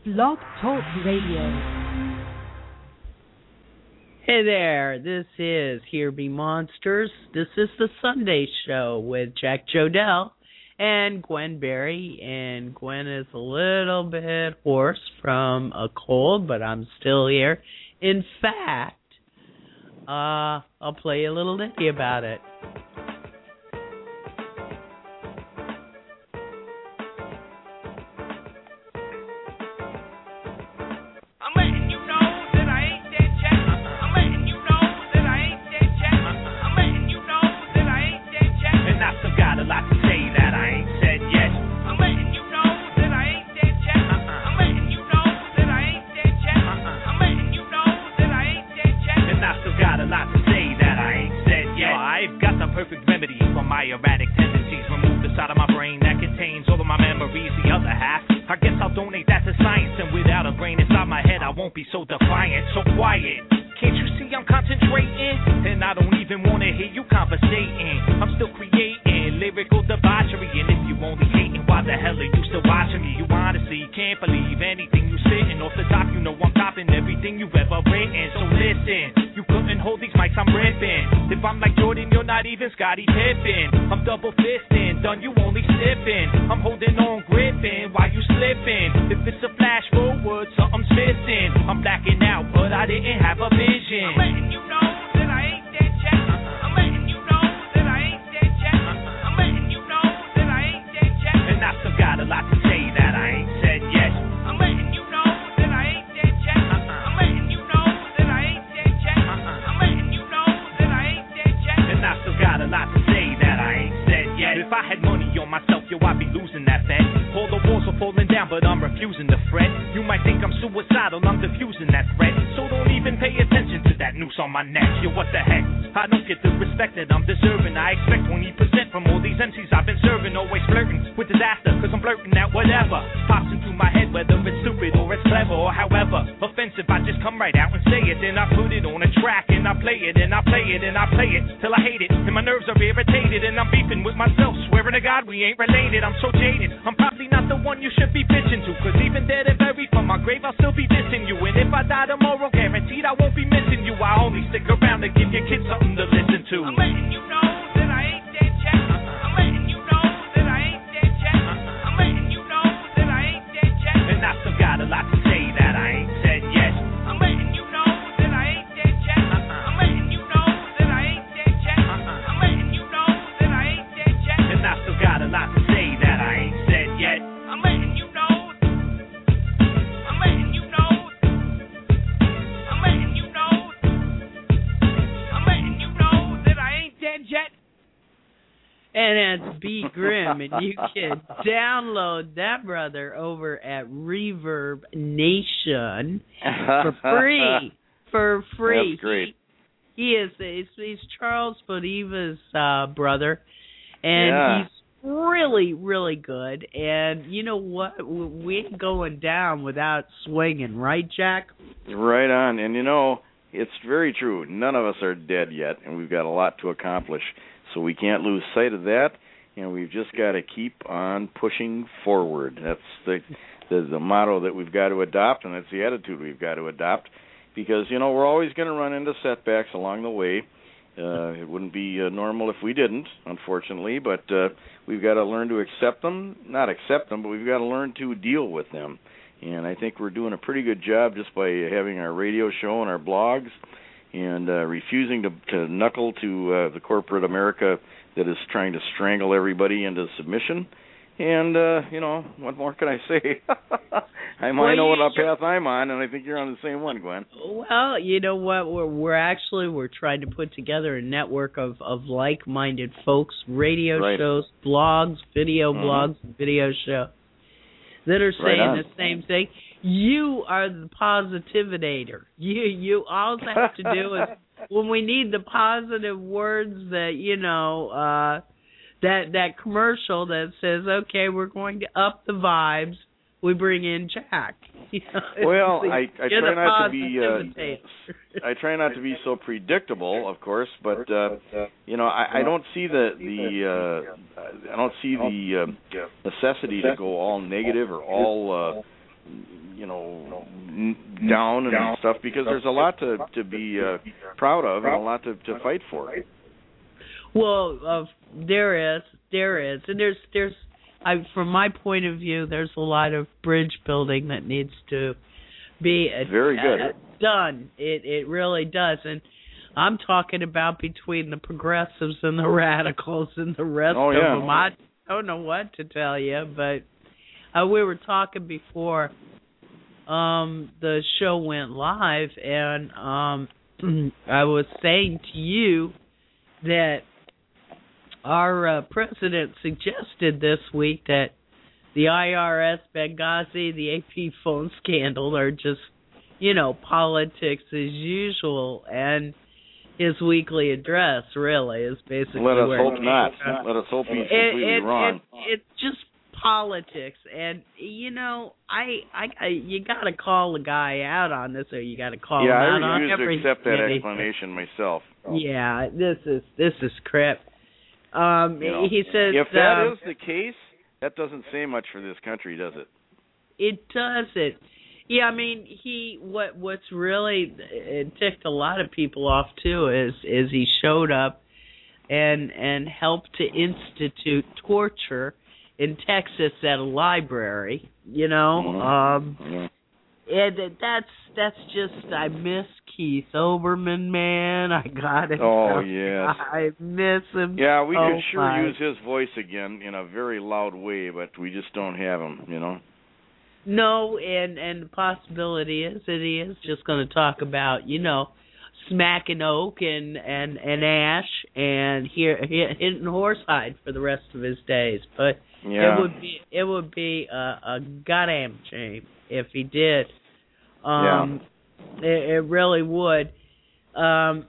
Blog Talk Radio. Hey there, this is Here Be Monsters. This is the Sunday show with Jack Jodell and Gwen Berry. And Gwen is a little bit hoarse from a cold, but I'm still here. In fact, I'll play you a little ditty about it. And you can download that brother over at Reverb Nation for free. For free. That's great. He's Charles Bodiva's brother, and he's really, really good. And you know what? We ain't going down without swinging, right, Jack? Right on. And you know, it's very true. None of us are dead yet, and we've got a lot to accomplish. So we can't lose sight of that. And we've just got to keep on pushing forward. That's the motto that we've got to adopt, and that's the attitude we've got to adopt. Because, you know, we're always going to run into setbacks along the way. It wouldn't be normal if we didn't, unfortunately. But we've got to learn to accept them. Not accept them, but we've got to learn to deal with them. And I think we're doing a pretty good job just by having our radio show and our blogs and refusing to knuckle to the corporate America that is trying to strangle everybody into submission. And, you know, what more can I say? I know what path I'm on, and I think you're on the same one, Gwen. Well, you know what? We're trying to put together a network of like-minded folks, radio shows, blogs, video blogs, video shows that are saying the same thing. You are the positivinator. You all have to do is when we need the positive words that, you know, that commercial that says, okay, we're going to up the vibes, we bring in Jack. You know, well, I try not to be I try not to be so predictable, of course, but you know, I don't see the necessity to go all negative or all down and stuff, because there's a lot to be proud of and a lot to fight for. Well, there is, and there's. From my point of view, there's a lot of bridge building that needs to be very good done. It really does, and I'm talking about between the progressives and the radicals and the rest of them. I don't know what to tell you, but we were talking before the show went live, and I was saying to you that our president suggested this week that the IRS, Benghazi, the AP phone scandal are just, politics as usual, and his weekly address really is basically Let us hope not. Let us hope he's completely wrong. It's just politics, and you got to call the guy out on this, or you got to call him out on everything. Yeah, I refuse to accept that explanation myself. Yeah, this is crap. He says if that is the case, that doesn't say much for this country, does it? It doesn't. Yeah, I mean, what's really ticked a lot of people off too is he showed up and helped to institute torture in Texas at a library. And that's just, I miss Keith Olbermann, man. I got it. Oh, yes. I miss him. Yeah, we could sure use his voice again in a very loud way, but we just don't have him, No, and the possibility is that he is just going to talk about, smacking oak and ash and hitting horsehide for the rest of his days. But it would be a goddamn shame if he did. It really would. He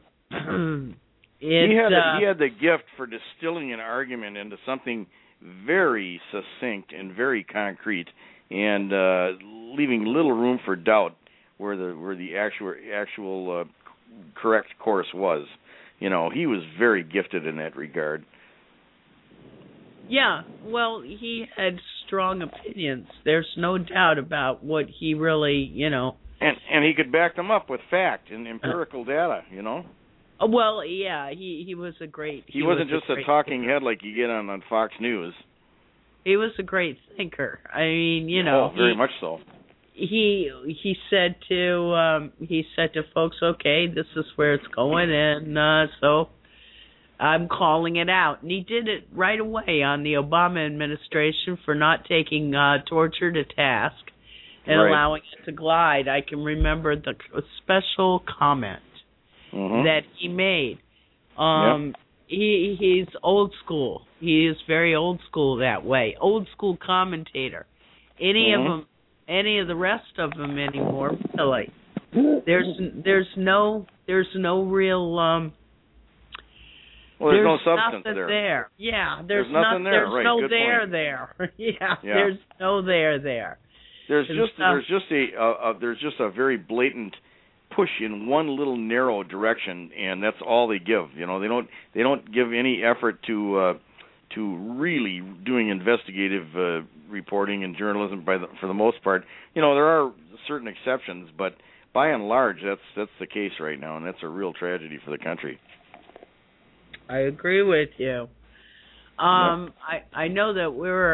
had the gift for distilling an argument into something very succinct and very concrete, and leaving little room for doubt where the actual correct course was. He was very gifted in that regard. Yeah, well, he had strong opinions. There's no doubt about what he really, And he could back them up with fact and empirical data, Well, yeah, he was a great... He wasn't just a talking head like you get on Fox News. He was a great thinker. I mean, very much so. He said to folks, okay, this is where it's going, and so I'm calling it out. And he did it right away on the Obama administration for not taking torture to task and allowing it to glide. I can remember the special comment that he made. He's old school. He is very old school that way. Old school commentator. Any of the rest of them anymore, really. There's no real there's no substance there. Yeah, there's nothing there. There's no Good there point. there. There's no there. There's just a very blatant push in one little narrow direction, and that's all they give. They don't give any effort to really doing investigative reporting and journalism for the most part. There are certain exceptions, but by and large, that's the case right now, and that's a real tragedy for the country. I agree with you. I know that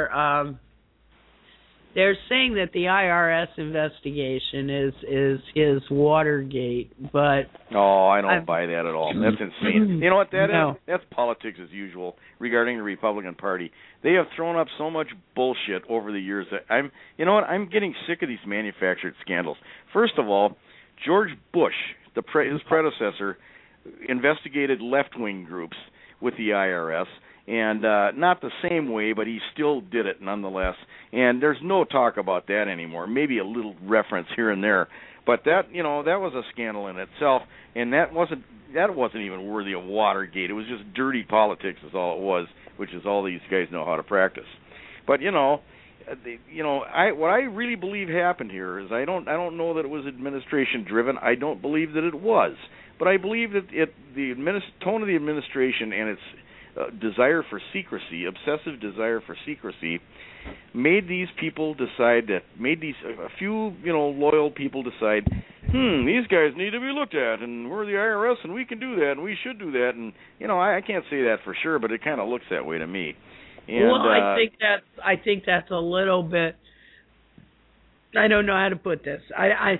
they're saying that the IRS investigation is his Watergate, but... Oh, I don't buy that at all. That's insane. You know what that is? That's politics as usual regarding the Republican Party. They have thrown up so much bullshit over the years that I'm getting sick of these manufactured scandals. First of all, George Bush, his predecessor, investigated left-wing groups with the IRS. And not the same way, but he still did it nonetheless. And there's no talk about that anymore. Maybe a little reference here and there, but that was a scandal in itself. And that wasn't even worthy of Watergate. It was just dirty politics, is all it was, which is all these guys know how to practice. But what I really believe happened here is I don't know that it was administration driven. I don't believe that it was, but I believe that the tone of the administration and its desire for secrecy, obsessive desire for secrecy, made these people decide that, made these a few, loyal people decide, these guys need to be looked at, and we're the IRS, and we can do that, and we should do that, and I can't say that for sure, but it kind of looks that way to me. And, well, I think that's a little bit. I don't know how to put this. I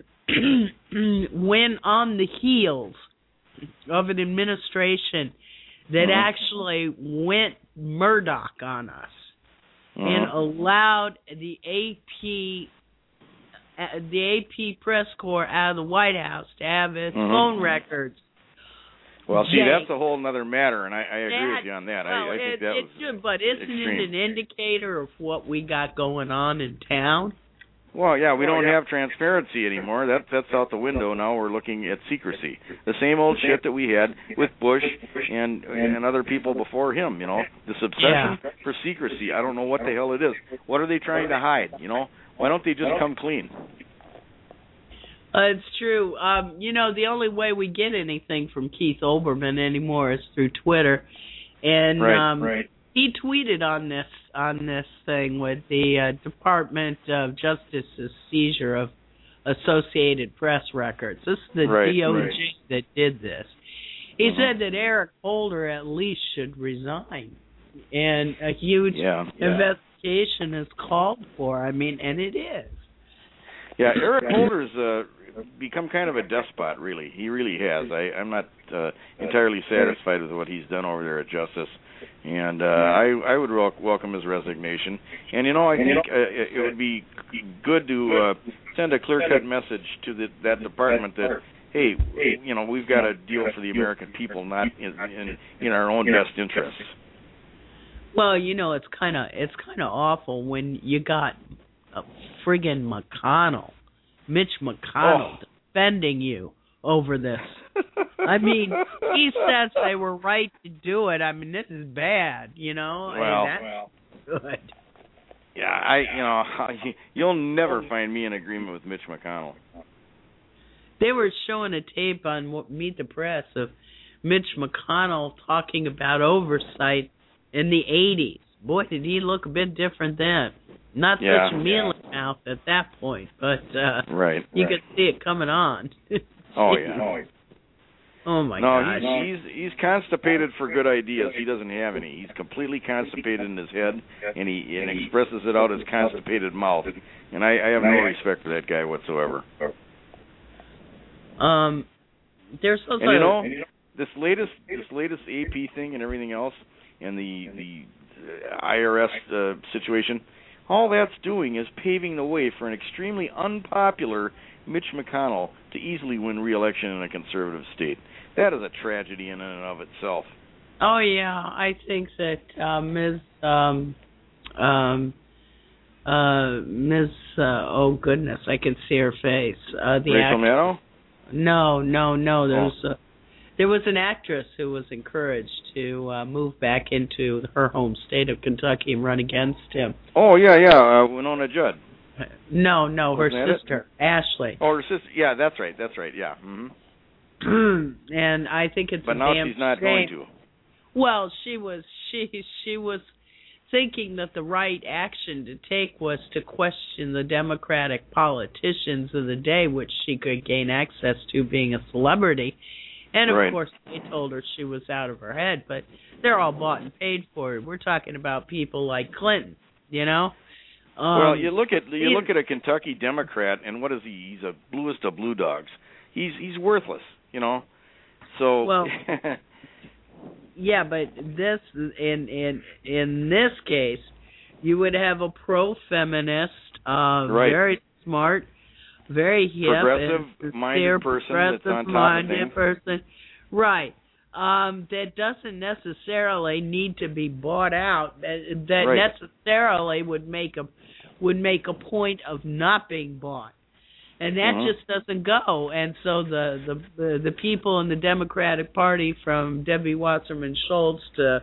when on the heels of an administration that actually went Murdoch on us and allowed the AP press corps out of the White House to have its phone records. Well, see, that's a whole other matter, and I agree with you on that. Well, I think that was good, but isn't extreme. it an indicator of what we got going on in town? Well, yeah, we don't have transparency anymore. That's out the window. Now we're looking at secrecy. The same old shit that we had with Bush and other people before him, This obsession for secrecy. I don't know what the hell it is. What are they trying to hide, Why don't they just come clean? It's true. The only way we get anything from Keith Olbermann anymore is through Twitter. And he tweeted on this thing with the Department of Justice's seizure of Associated Press records. This is the DOJ that did this. He said that Eric Holder at least should resign, and a huge investigation is called for. And it is. Yeah, Eric Holder's become kind of a despot, really. He really has. I'm not entirely satisfied with what he's done over there at Justice. And I would welcome his resignation. And, I think it would be good to send a clear-cut message to that department that, hey, we've got to deal for the American people, not in our own best interests. Well, it's kind of awful when you got a friggin' Mitch McConnell, defending you over this. He says they were right to do it. This is bad, Well, that's good. Yeah, you'll never find me in agreement with Mitch McConnell. They were showing a tape on Meet the Press of Mitch McConnell talking about oversight in the 80s. Boy, did he look a bit different then. Not such a mealy mouth at that point, but you could see it coming on. Oh, yeah. Oh, my gosh. He's constipated for good ideas. He doesn't have any. He's completely constipated in his head, and he expresses it out as constipated mouth. And I have no respect for that guy whatsoever. There's also... And this latest AP thing and everything else, and the IRS situation, all that's doing is paving the way for an extremely unpopular Mitch McConnell to easily win re-election in a conservative state. That is a tragedy in and of itself. Oh, yeah. I think that oh, goodness, I can see her face. Rachel Maddow? No. There was an actress who was encouraged to move back into her home state of Kentucky and run against him. Oh, yeah, Winona Judd. No, her sister, Ashley. Oh, her sister. Yeah, that's right, yeah. Mm-hmm. And I think it's but now she's not going to. Well, she was thinking that the right action to take was to question the Democratic politicians of the day, which she could gain access to being a celebrity. And, of course, they told her she was out of her head, but they're all bought and paid for. We're talking about people like Clinton, well, you look at a Kentucky Democrat, and what is he? He's a bluest of blue dogs. He's worthless, So well, yeah, but this in this case, you would have a pro-feminist, very smart, very hip, progressive-minded person that's on top of things. Person, right? That doesn't necessarily need to be bought out. That necessarily would make a point of not being bought, and that just doesn't go. And so the people in the Democratic Party, from Debbie Wasserman Schultz to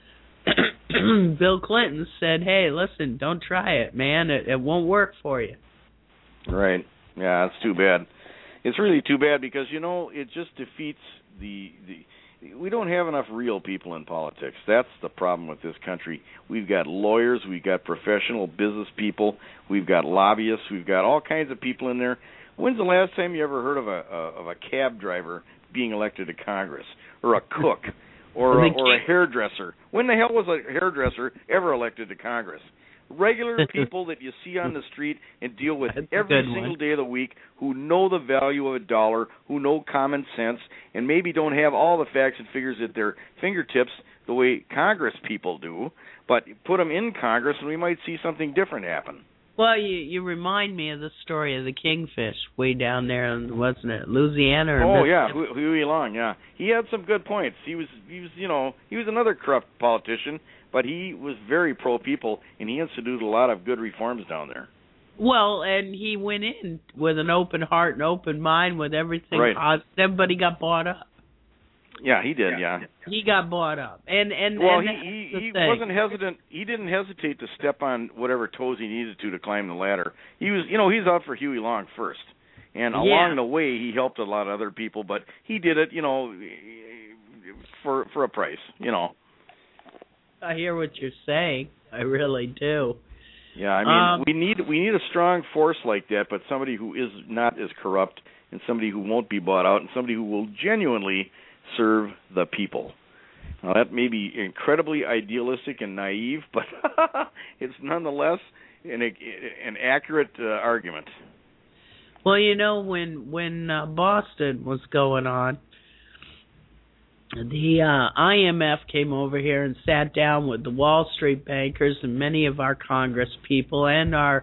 Bill Clinton, said, "Hey, listen, don't try it, man. It won't work for you." Right. Yeah, it's too bad. It's really too bad because it just defeats the we don't have enough real people in politics. That's the problem with this country. We've got lawyers, we've got professional business people, we've got lobbyists, we've got all kinds of people in there. When's the last time you ever heard of a cab driver being elected to Congress, or a cook, or a hairdresser? When the hell was a hairdresser ever elected to Congress? Regular people that you see on the street and deal with every single day of the week, who know the value of a dollar, who know common sense, and maybe don't have all the facts and figures at their fingertips the way Congress people do, but put them in Congress and we might see something different happen. Well, you remind me of the story of the kingfish way down there in, wasn't it, Louisiana? Or Huey Long, yeah. He had some good points. He was another corrupt politician, but he was very pro-people, and he instituted a lot of good reforms down there. Well, and he went in with an open heart and open mind with everything positive, but he got bought up. Yeah, he did, yeah. He got bought up. He wasn't hesitant. He didn't hesitate to step on whatever toes he needed to climb the ladder. He was, he's out for Huey Long first. And along the way, he helped a lot of other people, but he did it, for a price, I hear what you're saying. I really do. Yeah, I mean, we need a strong force like that, but somebody who is not as corrupt, and somebody who won't be bought out, and somebody who will genuinely serve the people. Now, that may be incredibly idealistic and naive, but it's nonetheless an accurate argument. Well, when Boston was going on, the IMF came over here and sat down with the Wall Street bankers and many of our Congress people and our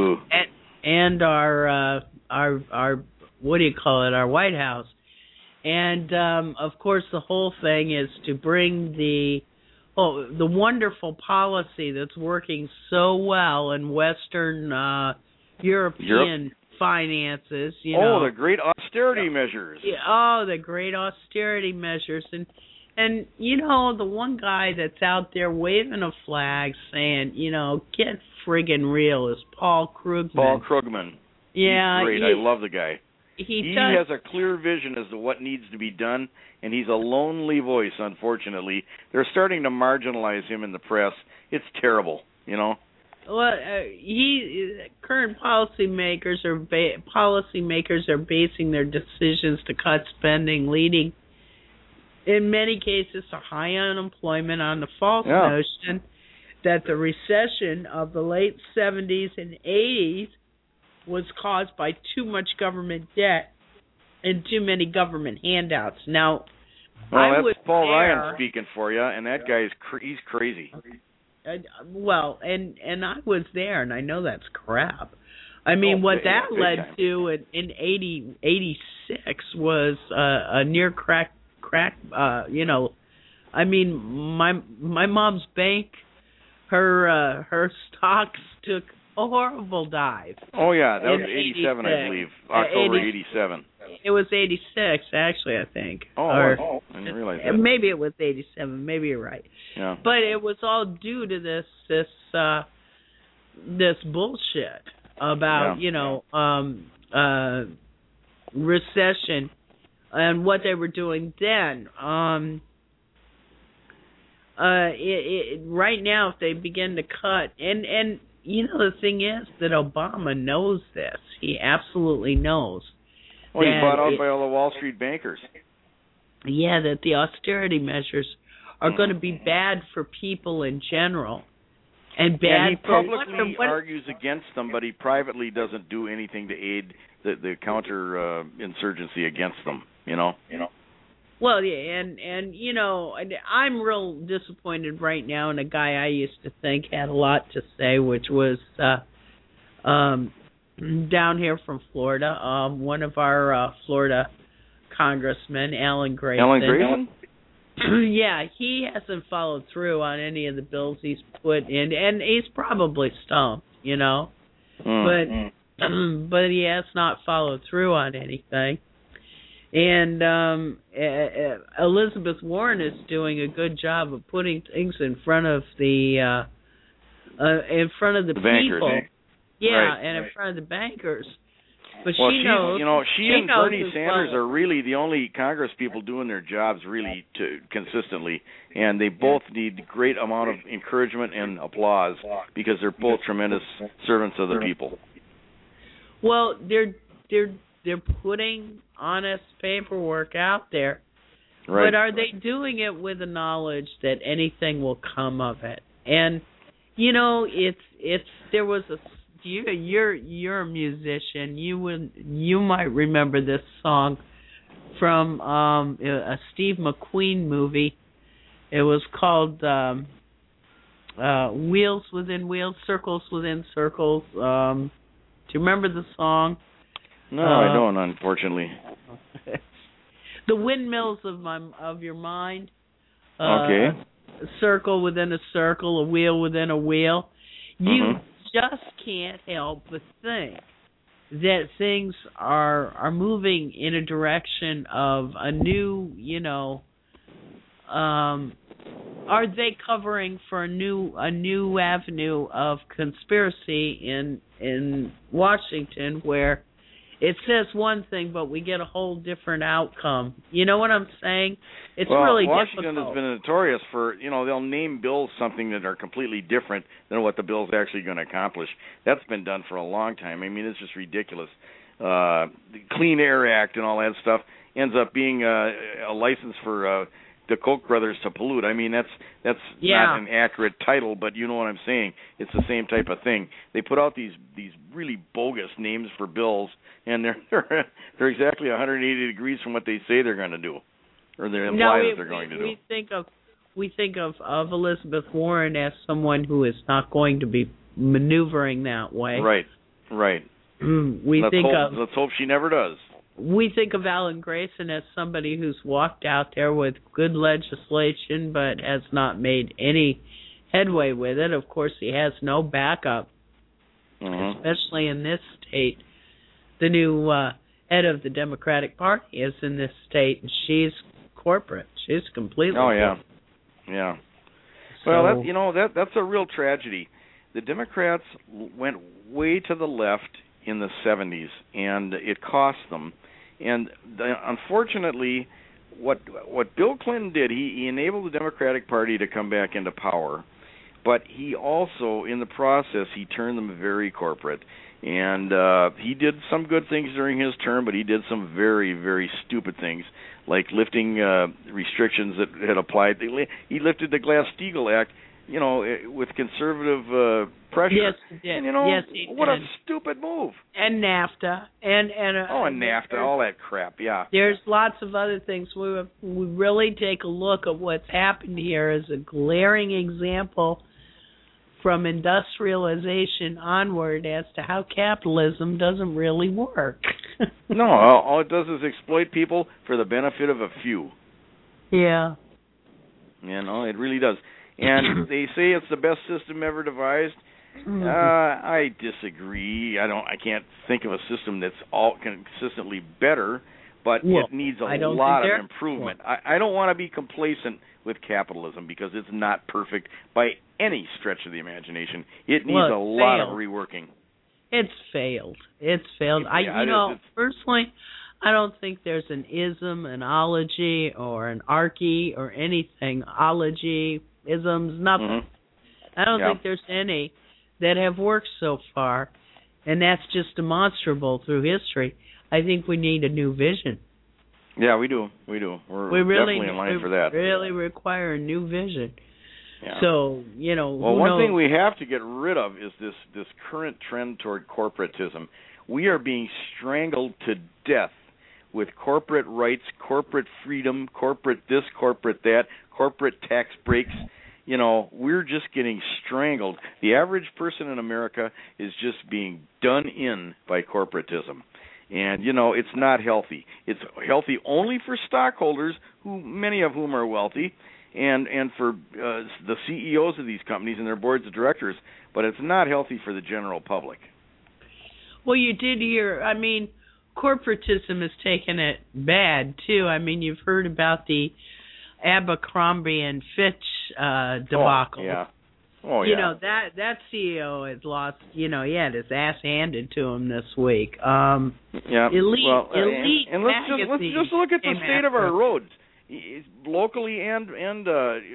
what do you call it, our White House. And of course, the whole thing is to bring the wonderful policy that's working so well in Western European finances. The great austerity measures. Yeah, the great austerity measures. And the one guy that's out there waving a flag saying, get friggin' real is Paul Krugman. Paul Krugman. Yeah. He's great. I love the guy. He has a clear vision as to what needs to be done, and he's a lonely voice, unfortunately. They're starting to marginalize him in the press. It's terrible, Well, current policymakers are basing their decisions to cut spending, leading, in many cases, to high unemployment on the false notion that the recession of the late 70s and 80s was caused by too much government debt and too many government handouts. Now, that's Paul Ryan speaking for you, and that guy's he's crazy. And I was there, and I know that's crap. I mean, what that led to in 86 was a near crack. I mean, my mom's bank, her stocks took a horrible dive. Oh, yeah, that was 87, I believe. October 87. It was 86, actually, I think. I didn't realize that. Maybe it was 87. Maybe you're right. Yeah. But it was all due to this bullshit about, recession and what they were doing then. Right now, if they begin to cut, and the thing is that Obama knows this. He absolutely knows. Well, he's bought out by all the Wall Street bankers. Yeah, that the austerity measures are going to be bad for people in general. And he publicly argues against them, but he privately doesn't do anything to aid the counter-insurgency against them, Well, yeah, and I'm real disappointed right now in a guy I used to think had a lot to say, which was down here from Florida, one of our Florida congressmen, Alan Grayson. Alan Grayson? Yeah, he hasn't followed through on any of the bills he's put in, and he's probably stumped, but he has not followed through on anything. And Elizabeth Warren is doing a good job of putting things in front of the bankers, people. eh? Yeah, right, and in front of the bankers. But she knows. She and Bernie Sanders are really the only Congress people doing their jobs really consistently, and they both need great amount of encouragement and applause because they're both tremendous servants of the people. Well, they're putting honest paperwork out there, right. But are they doing it with the knowledge that anything will come of it? And it's there was a. You're a musician. You might remember this song from a Steve McQueen movie. It was called Wheels Within Wheels, Circles Within Circles. Do you remember the song? No, I don't, unfortunately. The Windmills of Your Mind. Okay. A circle within a circle, a wheel within a wheel. You just can't help but think that things are moving in a direction of a new, are they covering for a new avenue of conspiracy in Washington where it says one thing but we get a whole different outcome? You know what I'm saying? It's really Washington difficult. has been notorious for, they'll name bills something that are completely different than what the bill's actually going to accomplish. That's been done for a long time. I mean, it's just ridiculous. The Clean Air Act and all that stuff ends up being a license for the Koch brothers to pollute. I mean, that's not an accurate title, but you know what I'm saying. It's the same type of thing. They put out these really bogus names for bills, and they're exactly 180 degrees from what they say they're going to do. Or they imply that they're going to do. We think of Elizabeth Warren as someone who is not going to be maneuvering that way. Right. Let's hope she never does. We think of Alan Grayson as somebody who's walked out there with good legislation but has not made any headway with it. Of course, he has no backup, especially in this state. The new head of the Democratic Party is in this state, and she's corporate. She's completely corporate. Yeah. So, well, that's a real tragedy. The Democrats went way to the left in the 70s, and it cost them. And unfortunately, what Bill Clinton did, he enabled the Democratic Party to come back into power, but he also, in the process, he turned them very corporate. And he did some good things during his term, but he did some very, very stupid things, like lifting restrictions that had applied. He lifted the Glass-Steagall Act, with conservative pressure. Yes, he did. And, what a stupid move. And NAFTA. And NAFTA, all that crap, yeah. There's lots of other things. We really take a look at what's happened here as a glaring example from industrialization onward as to how capitalism doesn't really work. No, all it does is exploit people for the benefit of a few. Yeah. It really does. And they say it's the best system ever devised. I disagree. I can't think of a system that's all consistently better, but it needs a lot of improvement. I don't want to be complacent with capitalism because it's not perfect by any stretch of the imagination. It needs a lot of reworking. It's failed. Personally, I don't think there's an ism, an ology, or an archy, or anything. Ology, isms, nothing. I don't think there's any that have worked so far, and that's just demonstrable through history. I think we need a new vision. Yeah, we do. We're definitely in line for that. We really require a new vision. Yeah. So, Well, one thing we have to get rid of is this current trend toward corporatism. We are being strangled to death with corporate rights, corporate freedom, corporate this, corporate that, corporate tax breaks. We're just getting strangled. The average person in America is just being done in by corporatism. And, it's not healthy. It's healthy only for stockholders, many of whom are wealthy, and for the CEOs of these companies and their boards of directors, but it's not healthy for the general public. Well, you did hear, corporatism has taken it bad, too. You've heard about the Abercrombie and Fitch debacle. Oh, Oh, you know, that CEO had lost, he had his ass handed to him this week. Elite and let's just look at the state of our roads, locally and on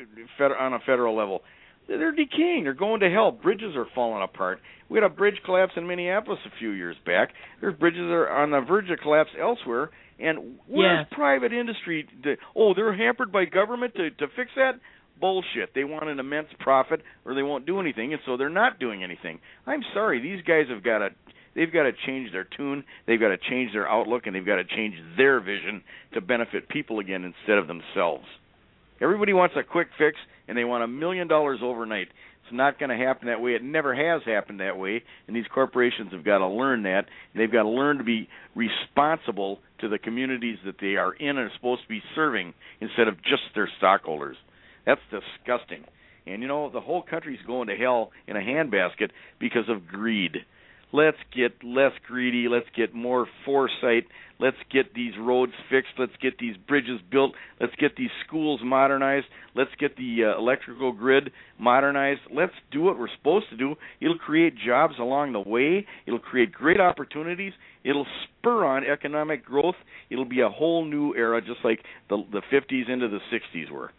a federal level. They're decaying. They're going to hell. Bridges are falling apart. We had a bridge collapse in Minneapolis a few years back. There's bridges that are on the verge of collapse elsewhere. And where's private industry? They're hampered by government to fix that? Bullshit. They want an immense profit, or they won't do anything, and so they're not doing anything. I'm sorry. These guys they've got to change their tune. They've got to change their outlook, and they've got to change their vision to benefit people again instead of themselves. Everybody wants a quick fix, and they want $1 million overnight. It's not going to happen that way. It never has happened that way, and these corporations have got to learn that. And they've got to learn to be responsible to the communities that they are in and are supposed to be serving instead of just their stockholders. That's disgusting. And, the whole country's going to hell in a handbasket because of greed. Let's get less greedy. Let's get more foresight. Let's get these roads fixed. Let's get these bridges built. Let's get these schools modernized. Let's get the electrical grid modernized. Let's do what we're supposed to do. It'll create jobs along the way. It'll create great opportunities. It'll spur on economic growth. It'll be a whole new era, just like the 50s into the 60s were.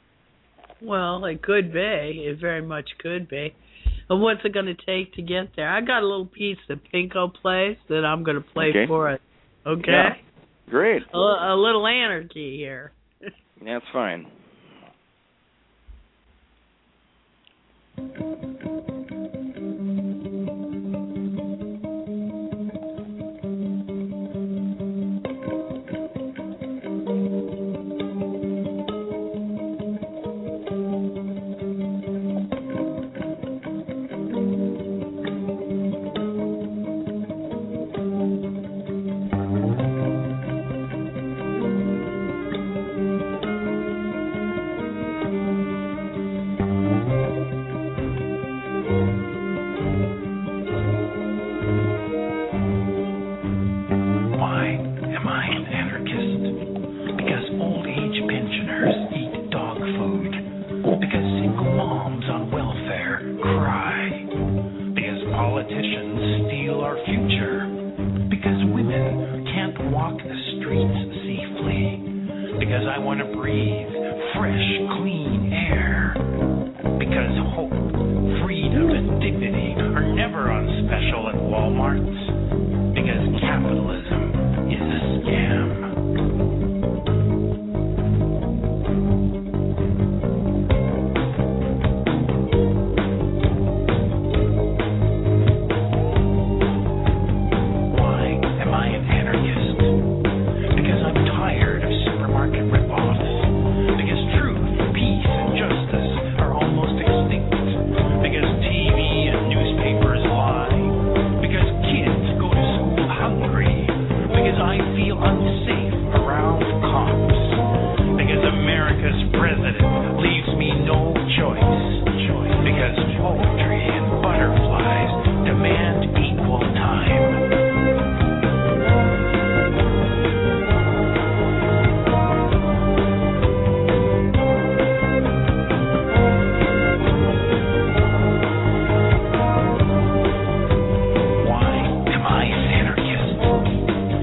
Well, it could be. It very much could be. And what's it going to take to get there? I got a little piece that Pinko plays that I'm going to play for it. Okay? Yeah. Great. A little anarchy here. That's fine.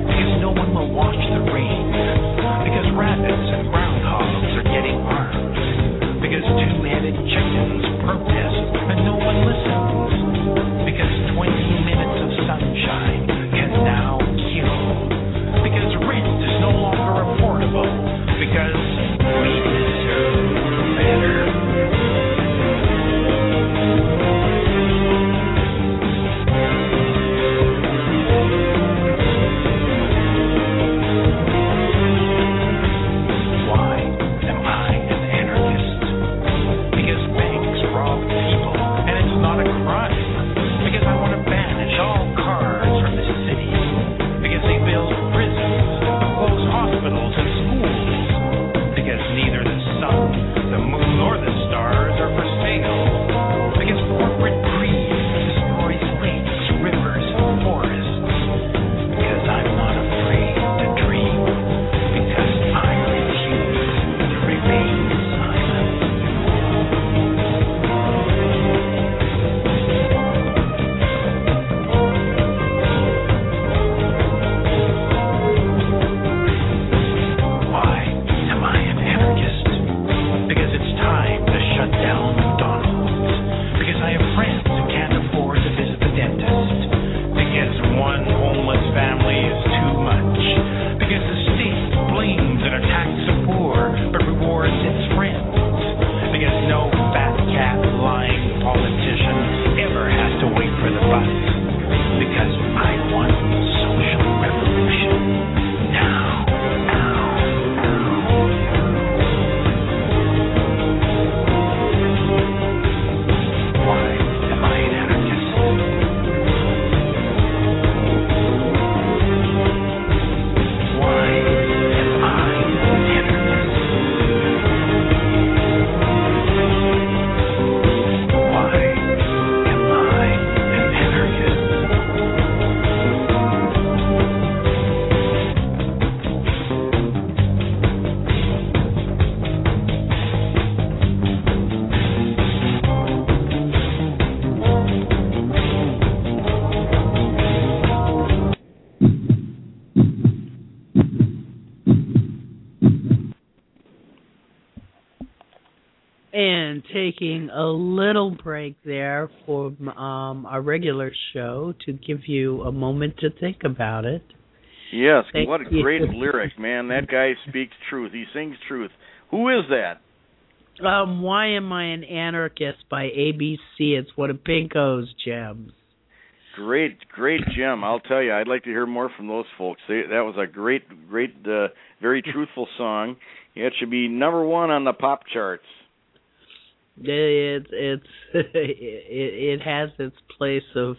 Rabbits and groundhogs are getting armed. taking a little break there from our regular show to give you a moment to think about it. Yes, what a great lyric, man. That guy speaks truth. He sings truth. Who is that? Why Am I an Anarchist by ABC. It's one of Pinko's gems. Great gem. I'll tell you, I'd like to hear more from those folks. That was a great, very truthful song. It should be number 1 on the pop charts. It has its place of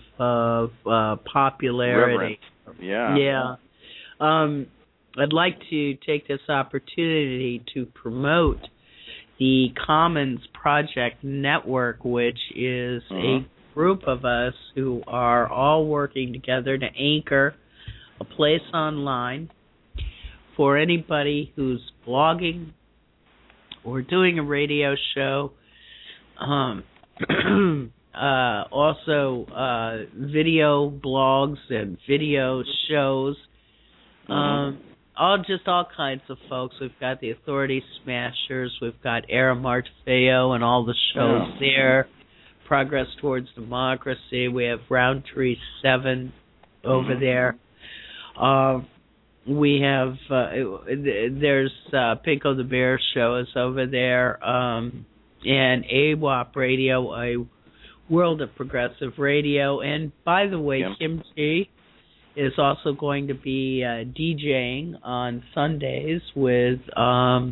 popularity. Reverence. Yeah. I'd like to take this opportunity to promote the Commons Project Network, which is a group of us who are all working together to anchor a place online for anybody who's blogging or doing a radio show, also video blogs and video shows, all kinds of folks. We've got the Authority Smashers, we've got Era Martefeo and all the shows there, Progress Towards Democracy, we have Roundtree 7 over there. We have, there's Pinko the Bear show is over there, and AWOP Radio, a World of Progressive Radio. And by the way, Kim G is also going to be DJing on Sundays with a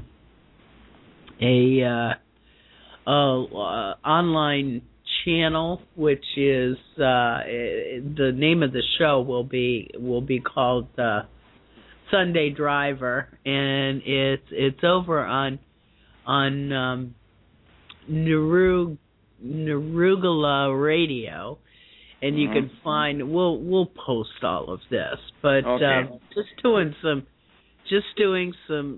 online channel, which is the name of the show will be called Sunday Driver, and it's over on Narugala Radio, and you can find. We'll post all of this, but just doing some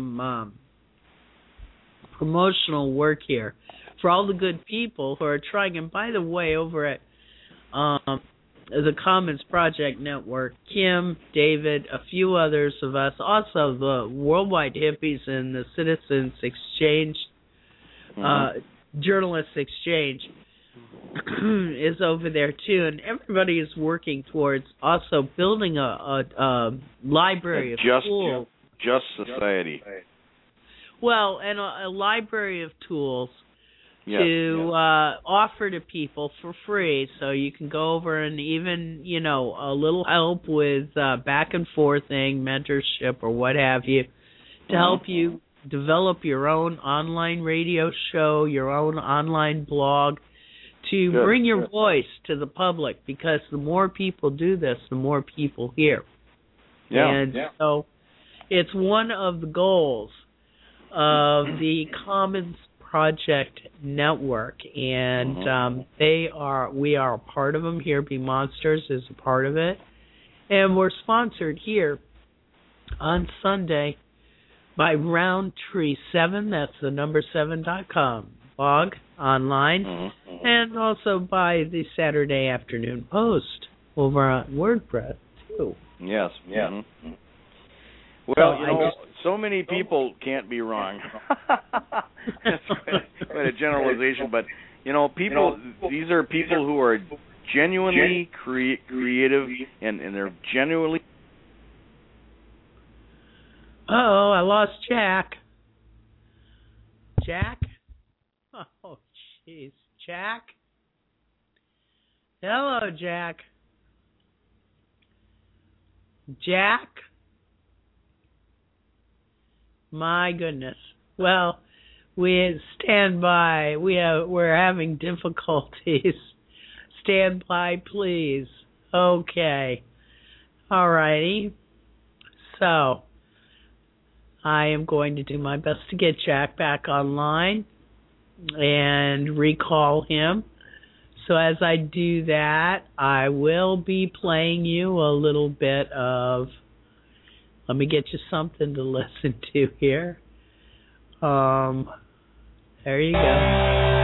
promotional work here for all the good people who are trying. And by the way, over at the Commons Project Network, Kim, David, a few others of us, also the Worldwide Hippies and the Citizens Exchange, Journalists Exchange is over there too, and everybody is working towards also building a library of tools. Just Society. Well, and a library of tools to offer to people for free, so you can go over and even, a little help with back and forthing, mentorship, or what have you, to help you develop your own online radio show, your own online blog, to bring your voice to the public, because the more people do this, the more people hear. So it's one of the goals of the Commons Project Network, and we are a part of them here. Be Monsters is a part of it, and we're sponsored here on Sunday by Roundtree 7. That's the number 7.com blog online, and also by the Saturday Afternoon Post over on WordPress too. Yes. Well, so many people can't be wrong. That's quite a generalization, but people. These are people who are genuinely creative, and they're genuinely. Oh, I lost Jack. Jack? Oh, jeez, Jack. Hello, Jack. Jack. My goodness. Well, we stand by. We're having difficulties. Stand by, please. Okay. All righty. So, I am going to do my best to get Jack back online and recall him. So as I do that, I will be playing you a little bit of. Let me get you something to listen to here. There you go.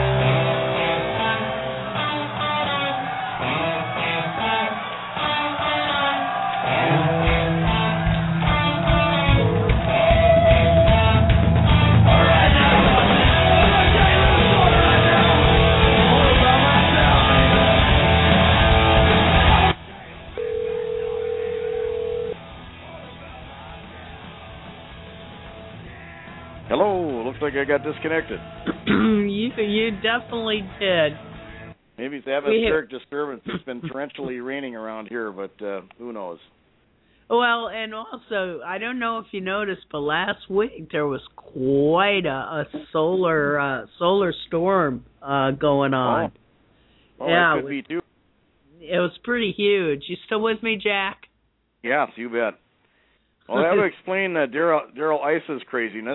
Hello. Looks like I got disconnected. You definitely did. Maybe it's atmospheric disturbance. It's been torrentially raining around here, but who knows? Well, and also, I don't know if you noticed, but last week there was quite a solar storm going on. Oh, yeah, it could be too. It was pretty huge. You still with me, Jack? Yes, you bet. Well, that would explain Daryl Ice's craziness.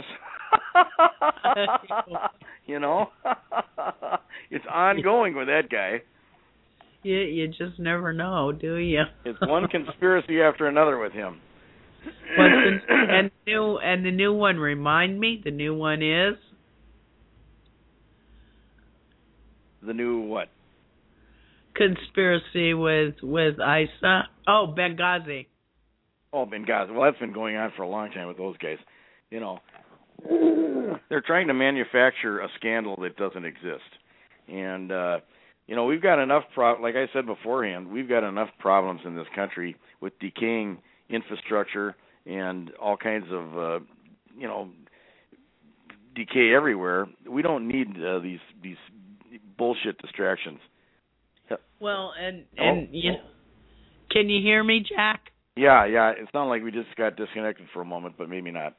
You know, it's ongoing with that guy. You just never know, do you? It's one conspiracy after another with him. And the new one. Remind me. The new one is the new what? Conspiracy with Isa. Oh, Benghazi. Oh, Benghazi. Well, that's been going on for a long time with those guys. You know, they're trying to manufacture a scandal that doesn't exist. And, you know, we've got enough, like I said beforehand, we've got enough problems in this country with decaying infrastructure and all kinds of, you know, decay everywhere. We don't need these bullshit distractions. Well, and you know, can you hear me, Jack? Yeah. It sounded like we just got disconnected for a moment, but maybe not.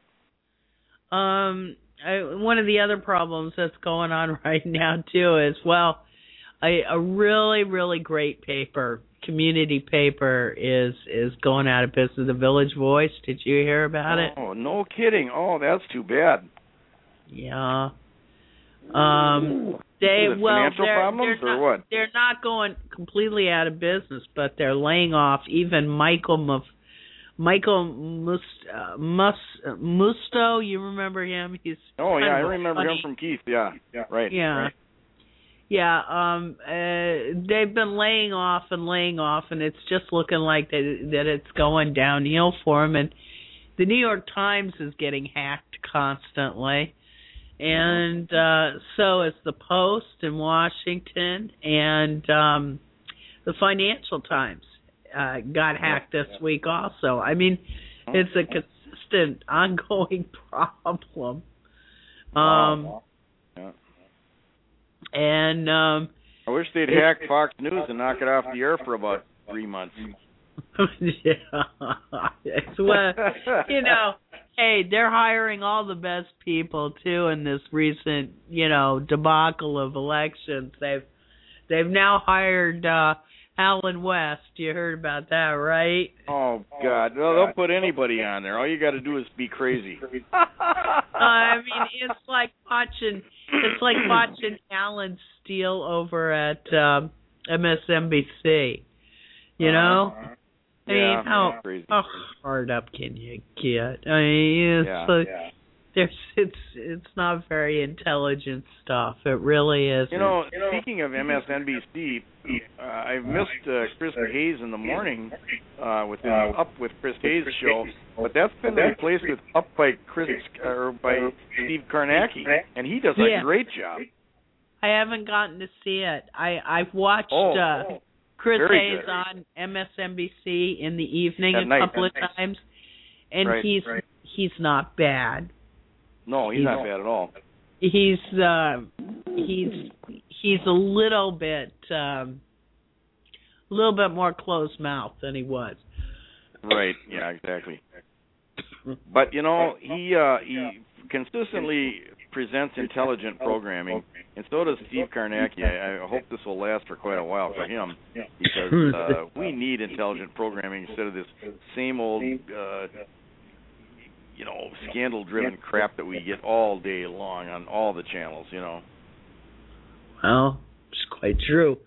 One of the other problems that's going on right now too is, well, a really, really great paper, community paper, is going out of business. The Village Voice. Did you hear about it? Oh, no kidding. Oh, that's too bad. Yeah. Financial problems or what? They're not going completely out of business, but they're laying off even Michael Musto. You remember him? He's I remember him from Keith. Yeah, right. Yeah. Right. Yeah, they've been laying off, and it's just looking like that it's going downhill for them. And the New York Times is getting hacked constantly, and so is the Post in Washington, and the Financial Times got hacked this week also. I mean, it's a consistent, ongoing problem. And I wish they'd hack Fox News and knock it off the air for about 3 months. Yeah. Well, you know, hey, they're hiring all the best people too in this recent, you know, debacle of elections. They've now hired Alan West. You heard about that, right? Oh God, well, they'll put anybody on there. All you got to do is be crazy. I mean, it's like watching Alan Steele over at MSNBC. You know? I mean, how hard up can you get? I mean, it's not very intelligent stuff. It really is. You know, speaking of MSNBC, I've missed Chris Hayes in the morning with his Up with Chris Hayes show, but that's been replaced with Up by Steve Kornacki, and he does a great job. I haven't gotten to see it. I've watched Chris Hayes on MSNBC in the evening a couple of times, and he's not bad. No, he's not bad at all. He's a little bit more closed mouth than he was. Right. Yeah. Exactly. But you know, he consistently presents intelligent programming, and so does Steve Kornacki. I hope this will last for quite a while for him, because we need intelligent programming instead of this same old, you know, scandal-driven crap that we get all day long on all the channels. You know. Well, it's quite true.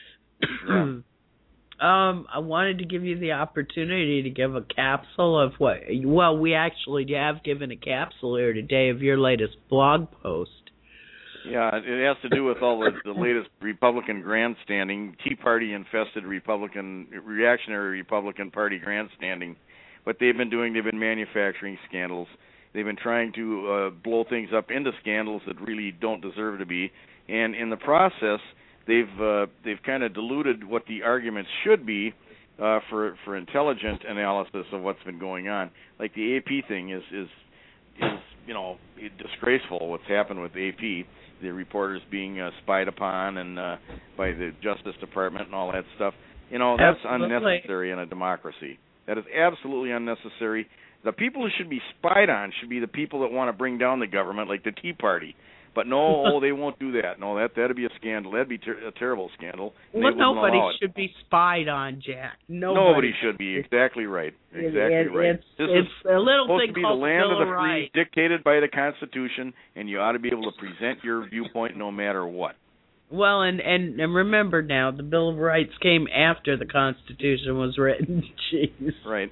I wanted to give you the opportunity to give a capsule of what. Well, we actually have given a capsule here today of your latest blog post. Yeah, it has to do with all the latest Republican grandstanding, Tea Party-infested reactionary Republican Party grandstanding. What they've been doing, they've been manufacturing scandals. They've been trying to blow things up into scandals that really don't deserve to be, and in the process, they've kind of diluted what the arguments should be for intelligent analysis of what's been going on. Like the AP thing is disgraceful what's happened with AP, the reporters being spied upon and by the Justice Department and all that stuff. That's unnecessary in a democracy. That is absolutely unnecessary. The people who should be spied on should be the people that want to bring down the government, like the Tea Party. But no, they won't do that. No, that'd be a scandal. That'd be a terrible scandal. Well, nobody should be spied on, Jack. Nobody should be. Exactly right. Exactly right. This is a little supposed thing to be called the land of the Bill of free, Rights. dictated by the Constitution, and you ought to be able to present your viewpoint no matter what. Well, and remember now, the Bill of Rights came after the Constitution was written. Jeez. Right.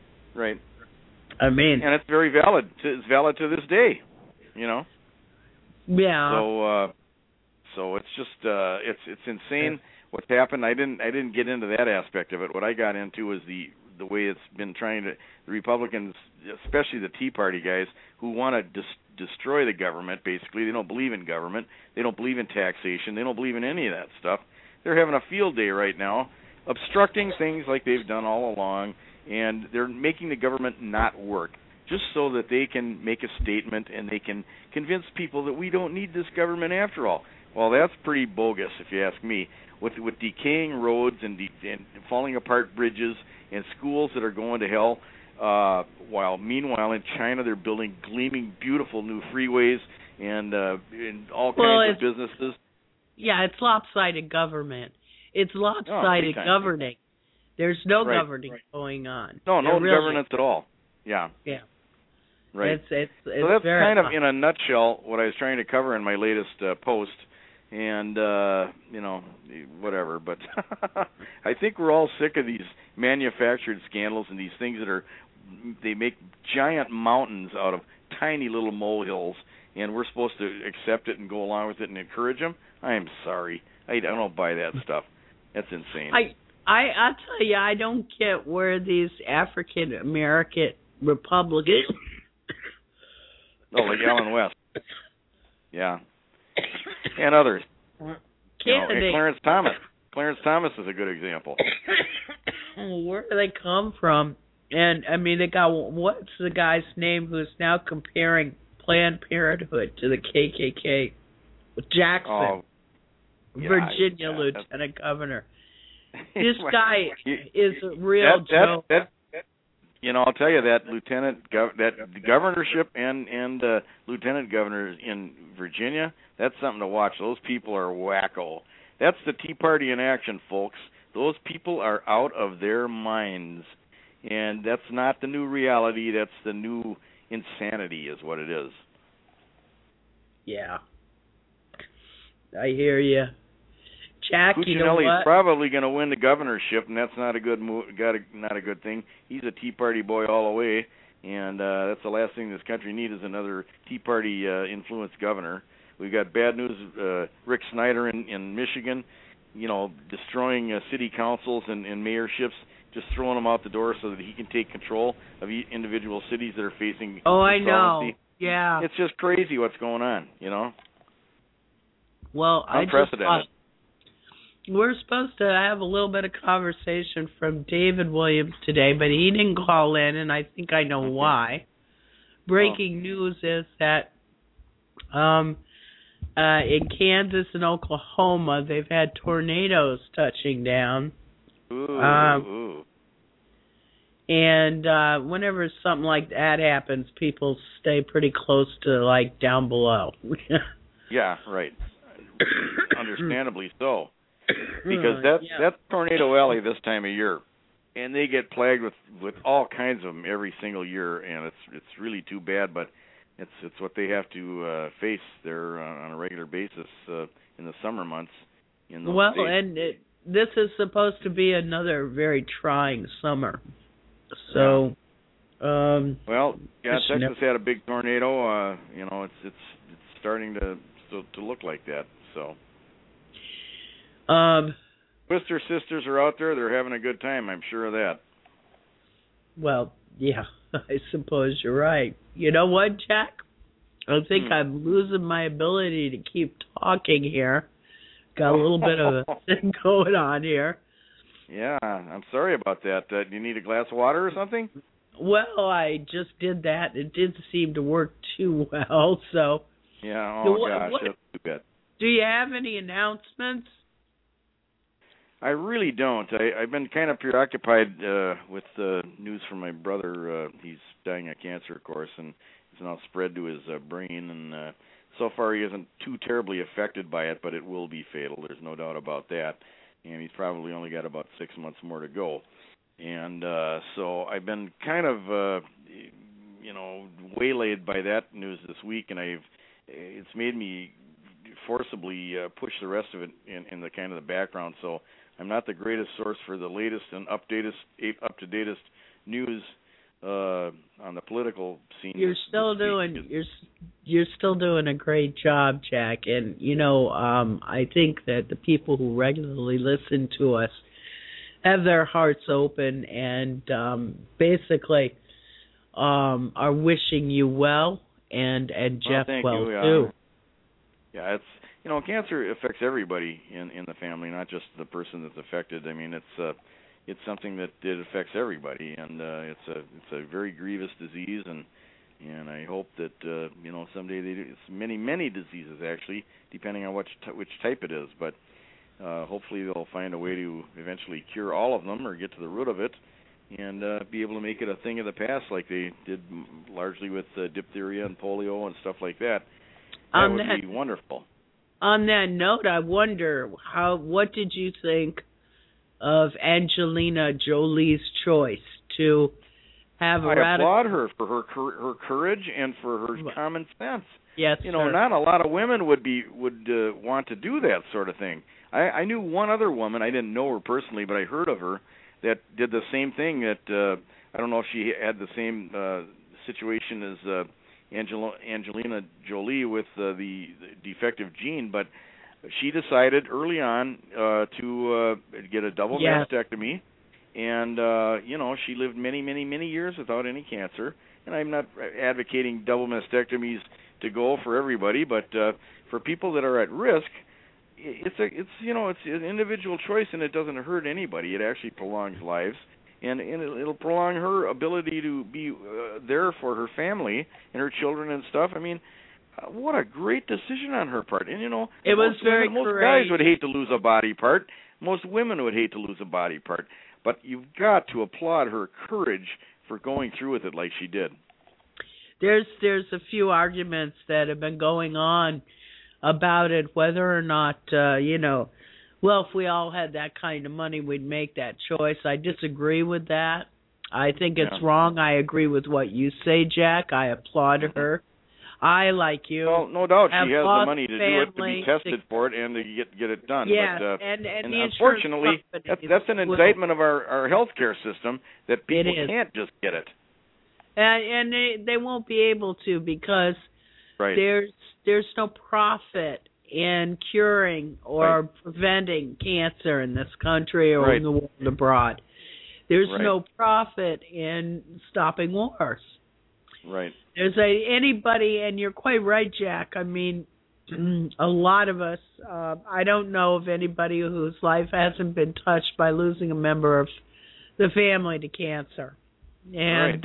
I mean, and it's very valid. It's valid to this day. Yeah. So it's just it's insane what's happened. I didn't get into that aspect of it. What I got into was the way it's been trying to, the Republicans, especially the Tea Party guys, who want to destroy the government. Basically, they don't believe in government. They don't believe in taxation. They don't believe in any of that stuff. They're having a field day right now, obstructing things like they've done all along, and they're making the government not work, just so that they can make a statement and they can convince people that we don't need this government after all. Well, that's pretty bogus, if you ask me. With decaying roads and falling apart bridges and schools that are going to hell, while meanwhile in China they're building gleaming, beautiful new freeways and all kinds of businesses. Yeah, it's lopsided government. It's lopsided governing. There's no governing going on. No governance at all. Yeah. Right. It's so that's kind of, in a nutshell, what I was trying to cover in my latest post. And, whatever. But I think we're all sick of these manufactured scandals and these things they make giant mountains out of tiny little molehills, and we're supposed to accept it and go along with it and encourage them? I am sorry. I don't buy that stuff. That's insane. I'll tell you, I don't get where these African American Republicans... like Alan West. Yeah. And others. And Clarence Thomas. Clarence Thomas is a good example. Where do they come from? And, I mean, they got, what's the guy's name who's now comparing Planned Parenthood to the KKK? Jackson. Virginia Lieutenant Governor. This guy is a real joke. I'll tell you that the governorship and lieutenant governors in Virginia, that's something to watch. Those people are wacko. That's the Tea Party in action, folks. Those people are out of their minds, and that's not the new reality. That's the new insanity, is what it is. Yeah, I hear you. Jack, Cuccinelli's probably going to win the governorship, and that's not a good not a good thing. He's a Tea Party boy all the way, and that's the last thing this country needs is another Tea Party influenced governor. We've got bad news. Rick Snyder in Michigan, destroying city councils and mayorships, just throwing them out the door so that he can take control of individual cities that are facing insolvency. I know. Yeah. It's just crazy what's going on, Well, unprecedented. We're supposed to have a little bit of conversation from David Williams today, but he didn't call in, and I think I know why. Breaking news is that in Kansas and Oklahoma, they've had tornadoes touching down. Ooh. And whenever something like that happens, people stay pretty close to, down below. Yeah, right. Understandably so. Because that's Tornado Alley this time of year, and they get plagued with all kinds of them every single year, and it's really too bad, but it's what they have to face there on a regular basis in the summer months in those states. And this is supposed to be another very trying summer, so. Texas had a big tornado. It's starting to look like that. So. Twister sisters are out there. They're having a good time. I'm sure of that. Well, yeah, I suppose you're right. You know what, Jack? I think I'm losing my ability to keep talking here. Got a little bit of a thing going on here. Yeah, I'm sorry about that. Do you need a glass of water or something? Well, I just did that. It didn't seem to work too well, so. Yeah, oh gosh, that's too bad. Do you have any announcements? I really don't. I've been kind of preoccupied with news from my brother. He's dying of cancer, of course, and it's now spread to his brain. And so far, he isn't too terribly affected by it, but it will be fatal. There's no doubt about that. And he's probably only got about 6 months more to go. And so I've been kind of, waylaid by that news this week, and it's made me forcibly push the rest of it in the kind of the background. So I'm not the greatest source for the latest and up-to-datest news on the political scene. You're still doing a great job, Jack. And I think that the people who regularly listen to us have their hearts open and basically are wishing you well and Jeff well too. Yeah, it's cancer affects everybody in the family, not just the person that's affected. I mean, it's something that it affects everybody, and it's a very grievous disease, and I hope that someday it's many diseases actually, depending on which type it is, but hopefully they'll find a way to eventually cure all of them or get to the root of it, and be able to make it a thing of the past like they did largely with diphtheria and polio and stuff like that. That would be wonderful. On that note, I wonder what did you think of Angelina Jolie's choice to have I applaud her for her courage and for her common sense. Yes, not a lot of women would want to do that sort of thing. I knew one other woman, I didn't know her personally, but I heard of her, that did the same thing. That I don't know if she had the same situation as Angelina Jolie with the defective gene, but she decided early on to get a double mastectomy, and she lived many years without any cancer. And I'm not advocating double mastectomies to go for everybody, but for people that are at risk, it's an individual choice, and it doesn't hurt anybody. It actually prolongs lives, and it'll prolong her ability to be there for her family and her children and stuff. I mean, what a great decision on her part. And it was most guys would hate to lose a body part. Most women would hate to lose a body part. But you've got to applaud her courage for going through with it like she did. There's a few arguments that have been going on about it, whether or not, well, if we all had that kind of money, we'd make that choice. I disagree with that. I think it's wrong. I agree with what you say, Jack. I applaud her. I, like you, well, no doubt she has the money to do it, to be tested for it, and to get it done. Yeah, but, and unfortunately, that's an indictment of our healthcare system, that people can't just get it. And they won't be able to, because there's no profit in curing or preventing cancer in this country or in the world abroad. There's no profit in stopping wars. Right. There's anybody, and you're quite right, Jack. I mean, a lot of us, I don't know of anybody whose life hasn't been touched by losing a member of the family to cancer. And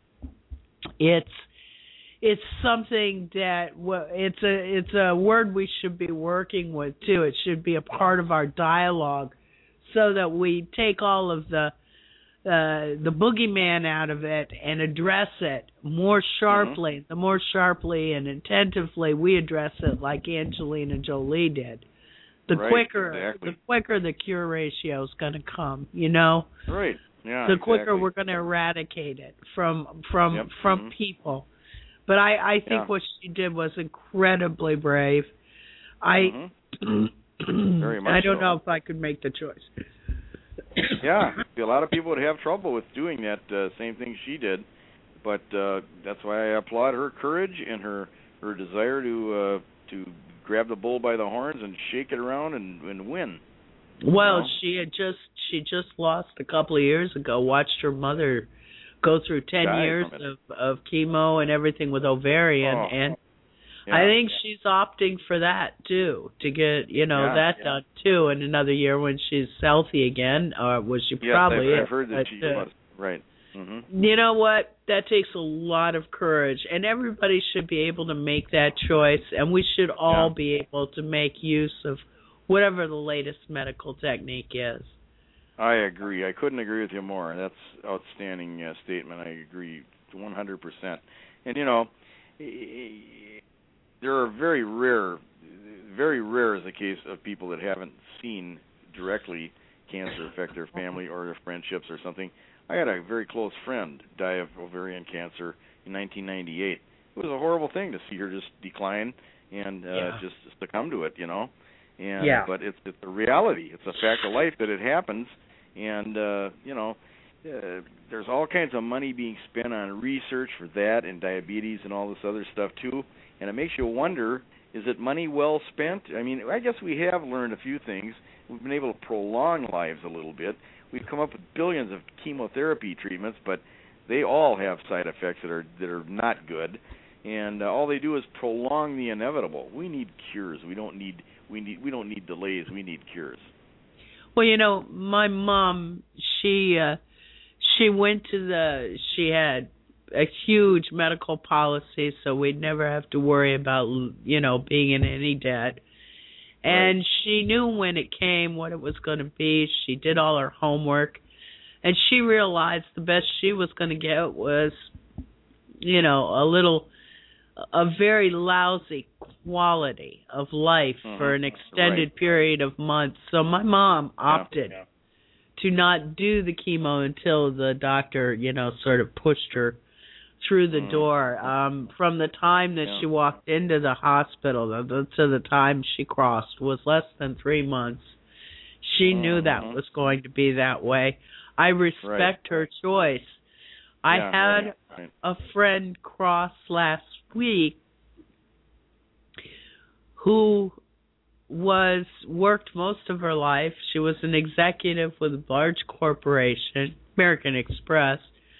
it's something that it's a word we should be working with too. It should be a part of our dialogue, so that we take all of the boogeyman out of it and address it more sharply. Mm-hmm. The more sharply and attentively we address it, like Angelina Jolie did, the quicker the cure ratio is going to come. Right. Yeah. The quicker we're going to eradicate it from people. But I think what she did was incredibly brave. Very much I don't know if I could make the choice. Yeah, a lot of people would have trouble with doing that same thing she did, but that's why I applaud her courage and her desire to grab the bull by the horns and shake it around and win. Well, she just lost a couple of years ago. Watched her mother go through 10 years of chemo and everything with ovarian, and I think she's opting for that too, to get that done too in another year when she's healthy again. Or was she probably? I've heard that she was right. You know what? That takes a lot of courage, and everybody should be able to make that choice, and we should all be able to make use of whatever the latest medical technique is. I agree. I couldn't agree with you more. That's an outstanding statement. I agree 100%. And, you know, there are very rare is the case of people that haven't seen directly cancer affect their family or their friendships or something. I had a very close friend die of ovarian cancer in 1998. It was a horrible thing to see her just decline and just succumb to it, you know. And but it's a reality. It's a fact of life that it happens. And you know, there's all kinds of money being spent on research for that and diabetes and all this other stuff too. And it makes you wonder, is it money well spent? I mean, I guess we have learned a few things. We've been able to prolong lives a little bit. We've come up with billions of chemotherapy treatments, but they all have side effects that are not good. And all they do is prolong the inevitable. We need cures. We don't need delays. We need cures. Well, you know, my mom, she had a huge medical policy, so we'd never have to worry about, you know, being in any debt. And she knew when it came what it was going to be. She did all her homework, and she realized the best she was going to get was, you know, a very lousy quality of life for an extended period of months. So my mom opted to not do the chemo until the doctor, you know, sort of pushed her through the door. From the time that she walked into the hospital to the time she crossed was less than 3 months. She knew that was going to be that way. I respect her choice. I had a friend cross last week who worked most of her life. She was an executive with a large corporation, American Express.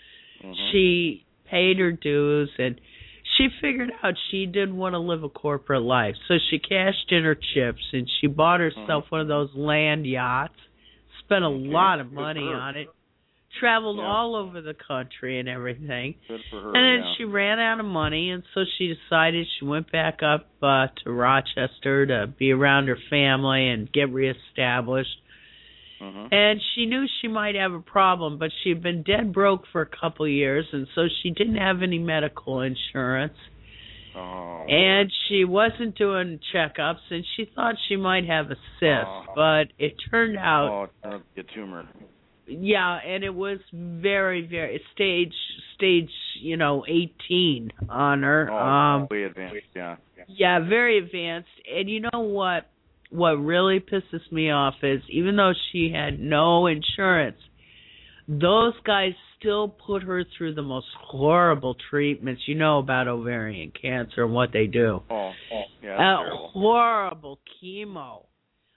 She paid her dues, and she figured out she didn't want to live a corporate life. So she cashed in her chips, and she bought herself one of those land yachts, spent a lot of money on it, traveled all over the country and everything. Good for her, and then she ran out of money, and so she decided she went back up to Rochester to be around her family and get reestablished. And she knew she might have a problem, but she'd been dead broke for a couple years, and so she didn't have any medical insurance. And she wasn't doing checkups, and she thought she might have a cyst, but it turned out... a tumor. Yeah, and it was very, very stage, you know, 18 on her. Way advanced, Yeah, very advanced. And you know what? What really pisses me off is, even though she had no insurance, those guys still put her through the most horrible treatments. You know about ovarian cancer and what they do. Horrible chemo.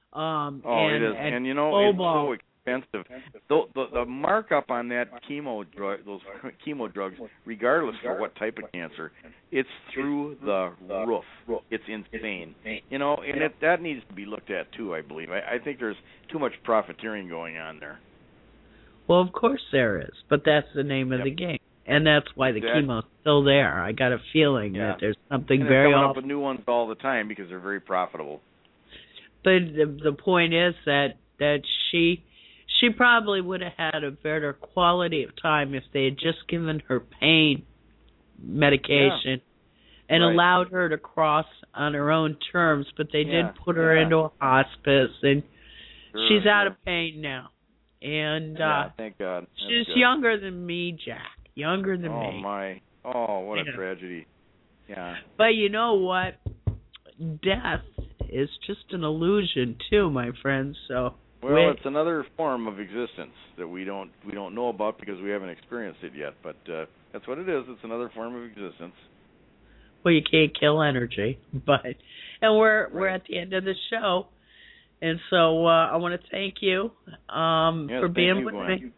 It is. And you know, it's so expensive. The markup on that those chemo drugs, regardless of what type of cancer, it's through the roof. It's insane. You know, and that needs to be looked at too, I believe. I think there's too much profiteering going on there. Well, of course there is, but that's the name of the game. And that's why the chemo's still there. I got a feeling that there's something and very they're coming up with new ones all the time because they're very profitable. But the point is that she probably would have had a better quality of time if they had just given her pain medication and allowed her to cross on her own terms. But they did put her into a hospice, and she's out of pain now. And thank God. She's younger than me, Jack. Younger than me. Oh, my. Oh, what a tragedy. Yeah. But you know what? Death is just an illusion, too, my friends. So... Well, it's another form of existence that we don't know about because we haven't experienced it yet. But that's what it is. It's another form of existence. Well, you can't kill energy, and we're at the end of the show, and so I want to thank you for being with me.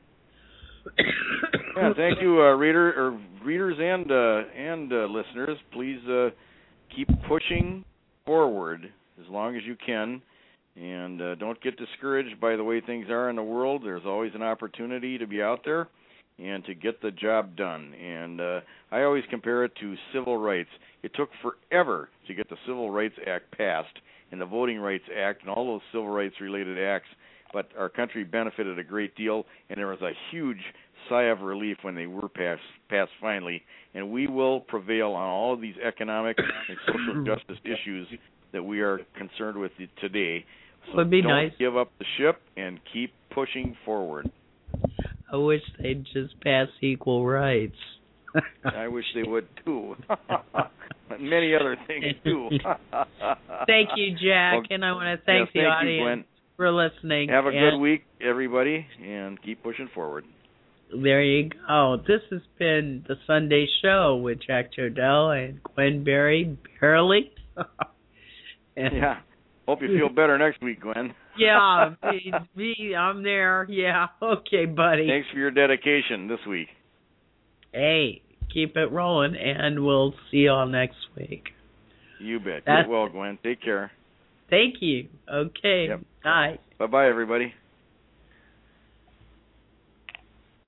Thank you, readers and listeners. Please keep pushing forward as long as you can. And don't get discouraged by the way things are in the world. There's always an opportunity to be out there. and to get the job done. And I always compare it to civil rights. It took forever to get the Civil Rights Act passed and the Voting Rights Act and all those civil rights-related acts, but our country benefited a great deal, and there was a huge sigh of relief when they were passed finally. And we will prevail on all of these economic and social justice issues that we are concerned with today. So would be don't nice. give up the ship and keep pushing forward. I wish they'd just pass equal rights. I wish they would too. Many other things too. Thank you, Jack, well, and I want to thank the audience for listening. Have a good week, everybody, and keep pushing forward. There you go. This has been the Sunday Show with Jack Jodell and Gwen Berry. Barely. Yeah. Hope you feel better next week, Gwen. Yeah, me, I'm there. Yeah, okay, buddy. Thanks for your dedication this week. Hey, keep it rolling, and we'll see you all next week. You bet. Get well, Gwen. Take care. Thank you. Okay. Yep. Bye. Bye-bye, everybody.